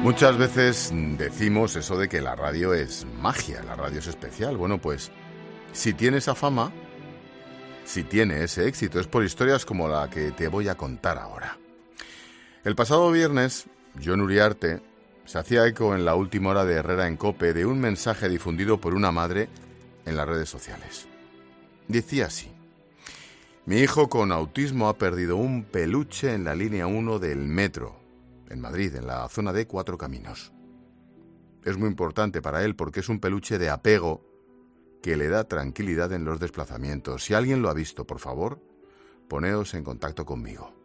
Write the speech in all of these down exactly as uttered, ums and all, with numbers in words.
Muchas veces decimos eso de que la radio es magia, la radio es especial. Bueno, pues si tiene esa fama, si tiene ese éxito, es por historias como la que te voy a contar ahora. El pasado viernes, Jon Uriarte se hacía eco en la última hora de Herrera en COPE de un mensaje difundido por una madre en las redes sociales. Decía así: mi hijo con autismo ha perdido un peluche en la línea uno del metro, en Madrid, en la zona de Cuatro Caminos. Es muy importante para él porque es un peluche de apego que le da tranquilidad en los desplazamientos. Si alguien lo ha visto, por favor, poneos en contacto conmigo.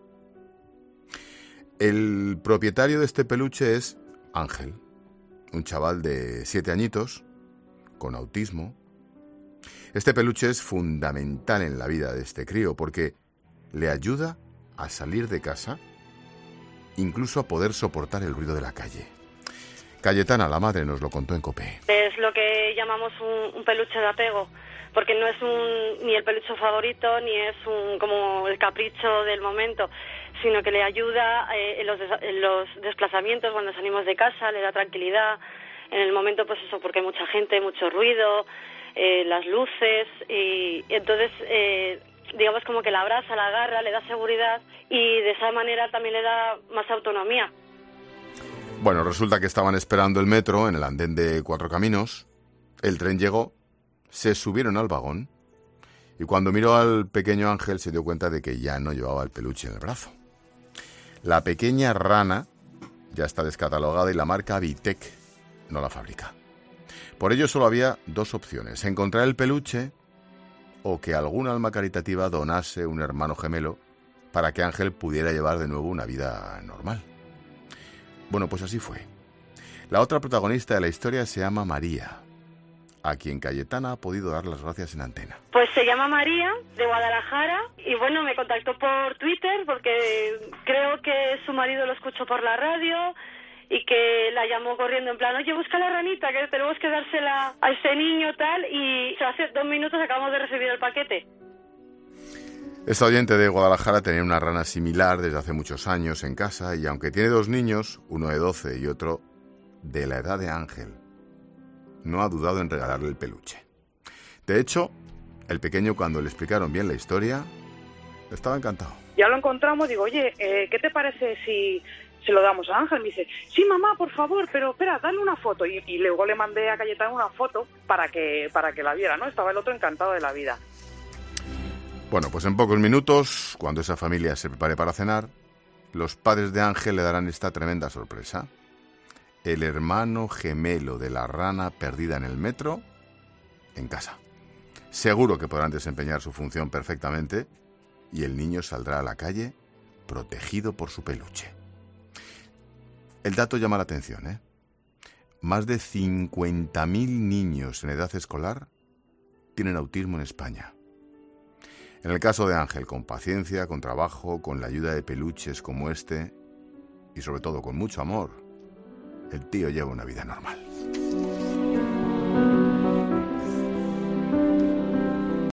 El propietario de este peluche es Ángel, un chaval de siete añitos, con autismo. Este peluche es fundamental en la vida de este crío porque le ayuda a salir de casa, incluso a poder soportar el ruido de la calle. Cayetana, la madre, nos lo contó en COPE. Es lo que llamamos un, un peluche de apego, porque no es un, ni el peluche favorito, ni es un, como el capricho del momento, sino que le ayuda eh, en, los des, en los desplazamientos cuando salimos de casa, le da tranquilidad. En el momento, pues eso, porque hay mucha gente, mucho ruido, eh, las luces, y entonces, eh, digamos como que la abraza, la agarra, le da seguridad y de esa manera también le da más autonomía. Bueno, resulta que estaban esperando el metro en el andén de Cuatro Caminos. El tren llegó, se subieron al vagón y cuando miró al pequeño Ángel se dio cuenta de que ya no llevaba el peluche en el brazo. La pequeña rana ya está descatalogada y la marca Vitec no la fabrica. Por ello solo había dos opciones: encontrar el peluche o que algún alma caritativa donase un hermano gemelo para que Ángel pudiera llevar de nuevo una vida normal. Bueno, pues así fue. La otra protagonista de la historia se llama María, a quien Cayetana ha podido dar las gracias en antena. Pues se llama María, de Guadalajara, y bueno, me contactó por Twitter porque creo que su marido lo escuchó por la radio y que la llamó corriendo en plan: oye, busca la ranita, que tenemos que dársela a este niño tal, y hace dos minutos acabamos de recibir el paquete. Esta oyente de Guadalajara tenía una rana similar desde hace muchos años en casa y aunque tiene dos niños, uno de doce y otro de la edad de Ángel, no ha dudado en regalarle el peluche. De hecho, el pequeño, cuando le explicaron bien la historia, estaba encantado. Ya lo encontramos, digo, oye, eh, ¿qué te parece si se lo damos a Ángel? Me dice, sí, mamá, por favor, pero espera, dale una foto. Y, y luego le mandé a Cayetana una foto para que, para que la viera, ¿no? Estaba el otro encantado de la vida. Bueno, pues en pocos minutos, cuando esa familia se prepare para cenar, los padres de Ángel le darán esta tremenda sorpresa: el hermano gemelo de la rana perdida en el metro en casa. Seguro que podrán desempeñar su función perfectamente y el niño saldrá a la calle protegido por su peluche. El dato llama la atención, ¿eh? Más de cincuenta mil niños en edad escolar tienen autismo en España. En el caso de Ángel, con paciencia, con trabajo, con la ayuda de peluches como este y sobre todo con mucho amor, el tío lleva una vida normal.